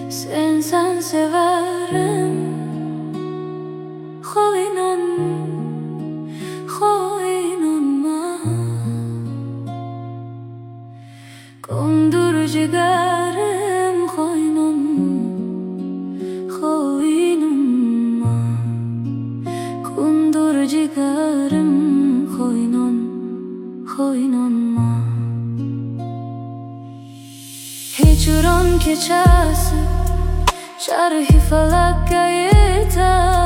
Sen severim. Koynunma kondur ciğerim, koynunma kondur ciğerim, koynunma. Hicran keçesi şerhi felak yeter.